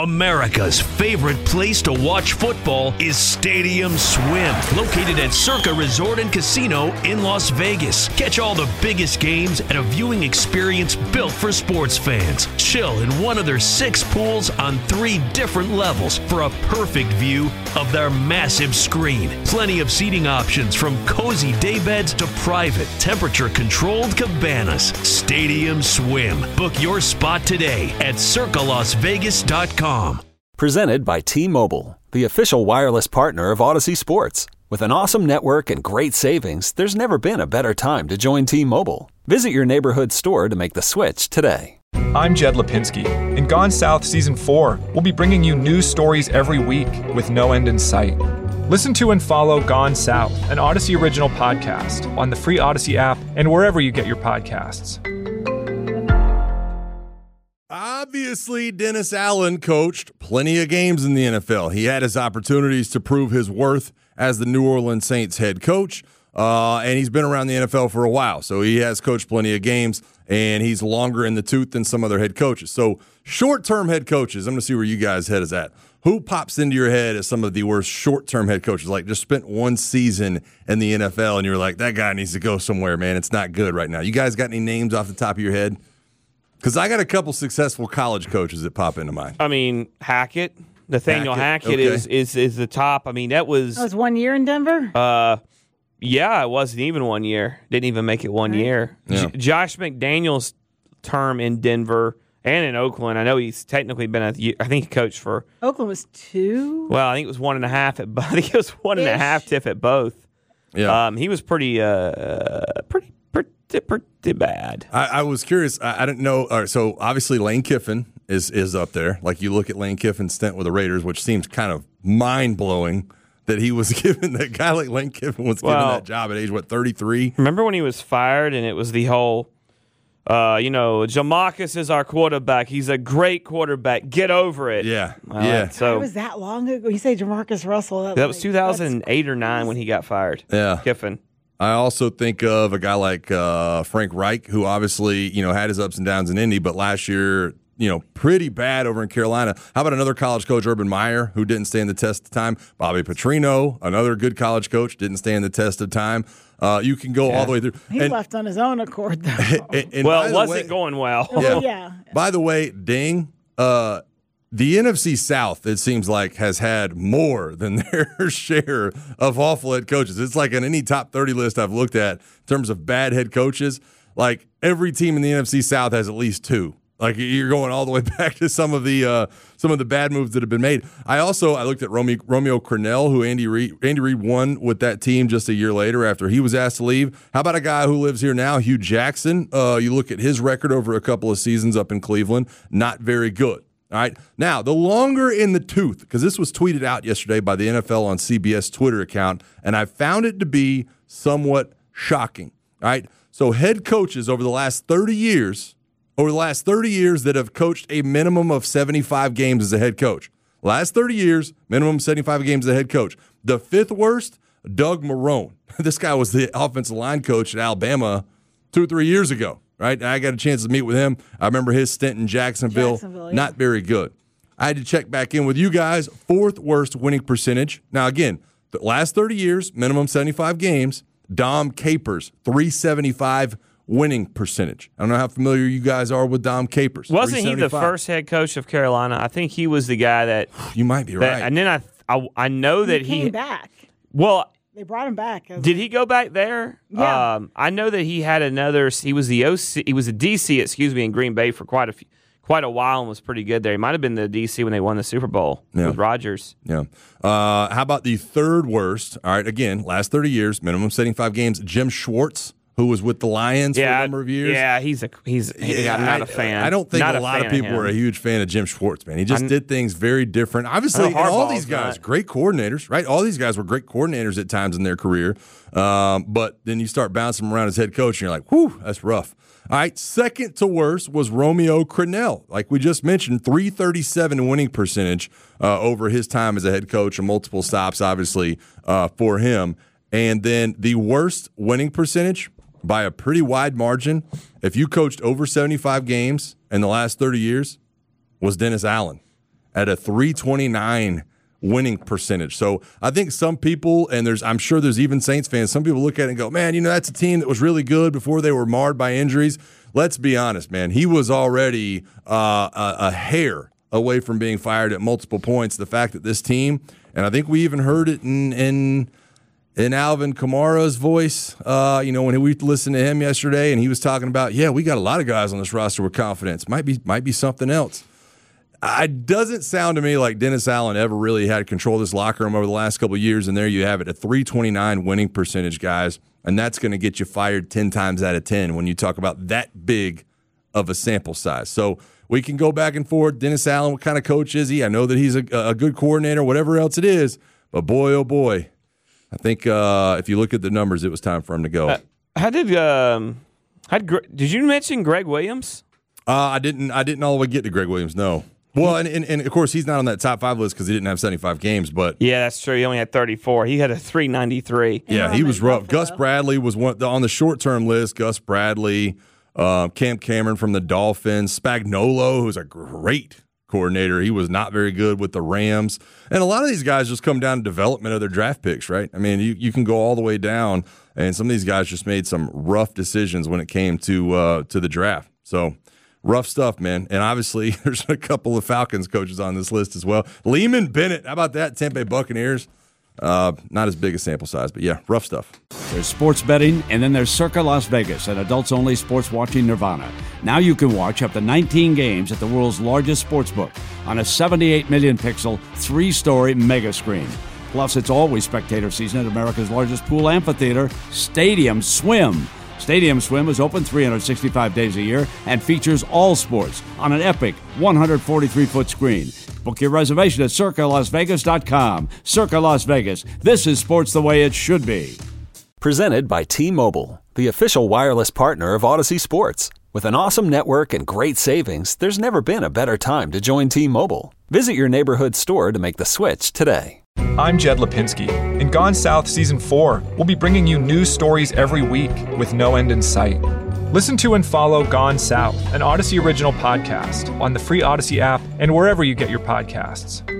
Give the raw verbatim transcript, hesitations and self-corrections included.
America's favorite place to watch football is Stadium Swim, located at Circa Resort and Casino in Las Vegas. Catch all the biggest games at a viewing experience built for sports fans. Chill in one of their six pools on three different levels for a perfect view of their massive screen. Plenty of seating options from cozy daybeds to private, temperature-controlled cabanas. Stadium Swim. Book your spot today at circa las vegas dot com. Presented by T-Mobile, the official wireless partner of Odyssey Sports. With an awesome network and great savings, there's never been a better time to join T-Mobile. Visit your neighborhood store to make the switch today. I'm Jed Lipinski. In Gone South Season four, we'll be bringing you news stories every week with no end in sight. Listen to and follow Gone South, an Odyssey original podcast, on the free Odyssey app and wherever you get your podcasts. Obviously, Dennis Allen coached plenty of games in the N F L. He had his opportunities to prove his worth as the New Orleans Saints head coach, uh, and he's been around the N F L for a while, so he has coached plenty of games, and he's longer in the tooth than some other head coaches. So short-term head coaches, I'm going to see where you guys' head is at. Who pops into your head as some of the worst short-term head coaches? Like, just spent one season in the N F L, and you're like, that guy needs to go somewhere, man. It's not good right now. You guys got any names off the top of your head? Because I got a couple successful college coaches that pop into mind. I mean, Hackett. Nathaniel Hackett, Hackett okay. is, is is the top. I mean, that was... That was one year in Denver? Uh, yeah, it wasn't even one year. Didn't even make it one right. year. Yeah. J- Josh McDaniels' term in Denver and in Oakland, I know he's technically been a... I think he coached for... Oakland was two? Well, I think it was one and a half at both. I think it was one Ish. and a half tiff at both. Yeah. Um, he was pretty, uh, pretty, pretty, pretty bad. I, I was curious. I, I didn't know. All right, so obviously Lane Kiffin is is up there. Like, you look at Lane Kiffin's stint with the Raiders, which seems kind of mind blowing that he was given that guy like Lane Kiffin was given well, that job at age what thirty-three. Remember when he was fired and it was the whole, uh, you know, Jamarcus is our quarterback. He's a great quarterback. Get over it. Yeah, uh, yeah. So was that long ago? You say Jamarcus Russell? That, that was like, two thousand eight or nine when he got fired. Yeah, Kiffin. I also think of a guy like uh, Frank Reich, who obviously, you know, had his ups and downs in Indy, but last year, you know, pretty bad over in Carolina. How about another college coach, Urban Meyer, who didn't stand the test of time? Bobby Petrino, another good college coach, didn't stand the test of time. Uh, you can go yeah. all the way through. He and, left on his own accord, though. and, and well, it wasn't way, going well. Yeah. yeah. By the way, ding, uh, the N F C South, it seems like, has had more than their share of awful head coaches. It's like on any top thirty list I've looked at in terms of bad head coaches, like every team in the N F C South has at least two. Like, you're going all the way back to some of the uh, some of the bad moves that have been made. I also I looked at Romeo, Romeo Crennel, who Andy Reid Andy Reid won with that team just a year later after he was asked to leave. How about a guy who lives here now, Hugh Jackson? Uh, you look at his record over a couple of seasons up in Cleveland, not very good. All right. Now, the longer in the tooth, because this was tweeted out yesterday by the N F L on C B S Twitter account, and I found it to be somewhat shocking. All right. So head coaches over the last thirty years, over the last thirty years that have coached a minimum of seventy-five games as a head coach. Last thirty years, minimum seventy-five games as a head coach. The fifth worst, Doug Marrone. This guy was the offensive line coach at Alabama two or three years ago. Right, I got a chance to meet with him. I remember his stint in Jacksonville, Jacksonville yeah. not very good. I had to check back in with you guys. Fourth worst winning percentage. Now, again, the last thirty years, minimum seventy-five games. Dom Capers, three seventy-five winning percentage. I don't know how familiar you guys are with Dom Capers. Wasn't he the first head coach of Carolina? I think he was the guy that. You might be that, right. And then I, I, I know that he he came back. Well. They brought him back. Did he go back there? Yeah. Um, I know that he had another. He was the O C. He was a D C. Excuse me, in Green Bay for quite a few, quite a while, and was pretty good there. He might have been the D C when they won the Super Bowl yeah. with Rodgers. Yeah. Uh, how about the third worst? All right. Again, last thirty years, minimum seventy-five games. Jim Schwartz, who was with the Lions yeah, for a number of years. Yeah, he's a he's. Yeah, I'm not I, a fan. I don't think not a lot of people of are a huge fan of Jim Schwartz, man. He just I'm, did things very different. Obviously, and all these guys, not. great coordinators, right? All these guys were great coordinators at times in their career. Um, but then you start bouncing them around as head coach, and you're like, whew, that's rough. All right, second to worst was Romeo Crennel. Like we just mentioned, three thirty-seven winning percentage uh, over his time as a head coach, and multiple stops, obviously, uh, for him. And then the worst winning percentage, by a pretty wide margin, if you coached over seventy-five games in the last thirty years, was Dennis Allen. at a three twenty-nine winning percentage. So I think some people, and there's, I'm sure there's even Saints fans, some people look at it and go, man, you know, that's a team that was really good before they were marred by injuries. Let's be honest, man. He was already uh, a, a hair away from being fired at multiple points. The fact that this team, and I think we even heard it in in, in Alvin Kamara's voice, uh, you know, when we listened to him yesterday, and he was talking about, yeah, we got a lot of guys on this roster with confidence. Might be might be something else. It doesn't sound to me like Dennis Allen ever really had control of this locker room over the last couple of years, and there you have it, a three twenty-nine winning percentage, guys, and that's going to get you fired ten times out of ten when you talk about that big of a sample size. So we can go back and forth. Dennis Allen, what kind of coach is he? I know that he's a, a good coordinator, whatever else it is, but boy, oh boy, I think uh, if you look at the numbers, it was time for him to go. Uh, how did um, how did, did you mention Greg Williams? Uh, I didn't. I didn't all the way get to Greg Williams. No. Well, and, and, and of course, he's not on that top five list because he didn't have seventy-five games. But yeah, that's true. He only had thirty-four. He had a three ninety-three. Yeah, he was rough. Gus Bradley was one on the short-term list. Gus Bradley, uh, Cam Cameron from the Dolphins, Spagnuolo, who's a great coordinator. He was not very good with the Rams. And a lot of these guys just come down to development of their draft picks, right? I mean, you, you can go all the way down, and some of these guys just made some rough decisions when it came to uh, to the draft. So. Rough stuff, man. And obviously, there's a couple of Falcons coaches on this list as well. Lehman Bennett, how about that? Tampa Bay Buccaneers. Uh, not as big a sample size, but yeah, rough stuff. There's sports betting, and then there's Circa Las Vegas, an adults-only sports watching nirvana. Now you can watch up to nineteen games at the world's largest sportsbook on a seventy-eight million pixel, three-story mega screen. Plus, it's always spectator season at America's largest pool amphitheater, Stadium Swim. Stadium Swim is open three hundred sixty-five days a year and features all sports on an epic one hundred forty-three foot screen. Book your reservation at circa las vegas dot com. Circa Las Vegas. This is sports the way it should be. Presented by T-Mobile, the official wireless partner of Odyssey Sports. With an awesome network and great savings, there's never been a better time to join T-Mobile. Visit your neighborhood store to make the switch today. I'm Jed Lipinski. In Gone South Season four, we'll be bringing you news stories every week with no end in sight. Listen to and follow Gone South, an Odyssey original podcast, on the free Odyssey app and wherever you get your podcasts.